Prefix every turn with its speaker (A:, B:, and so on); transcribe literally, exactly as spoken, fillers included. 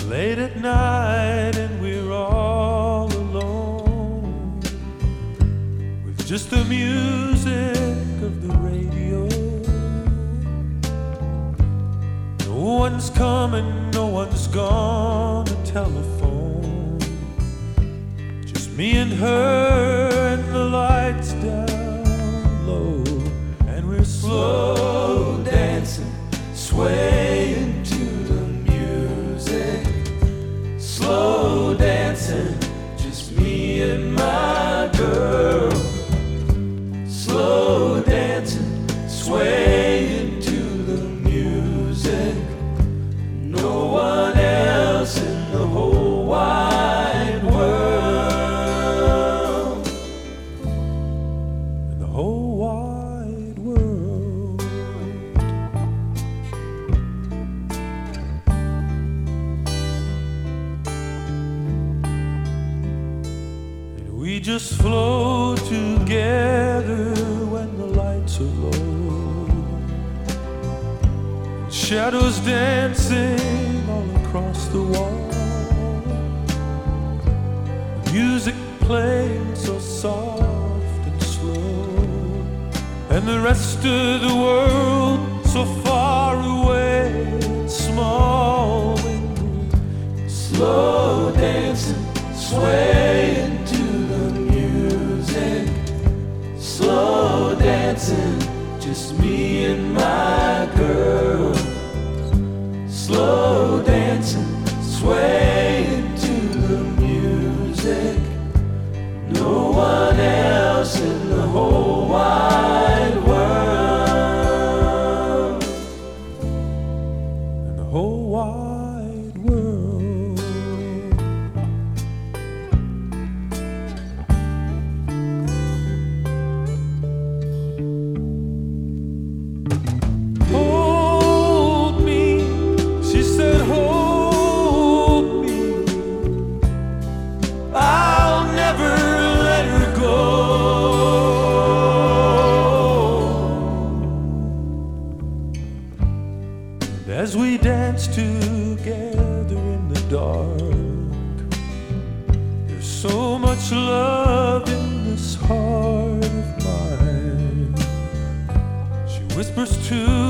A: late at night and we're all alone with just the music of the radio. No one's coming, no one's gone to telephone. Just me and her and the lights down low, and we're slow dancing, swaying to the music. Slow dancing, just me and my girl. Slow dancing, swaying to the music. No one else in the whole wide world. In the whole wide world. And we just flow together when the lights are low. Shadows dancing all across the wall. Music playing so soft and slow, and the rest of the world so far away and small. Slow dancing, swaying to the music. Slow dancing, just me and my girl. Slow dancing, swaying to the music. No one else in the whole wide world. In the whole wide world. Hold me, she said, hold me. I'll never let her go. And as we dance together in the dark, there's so much love in this heart of mine. She whispers to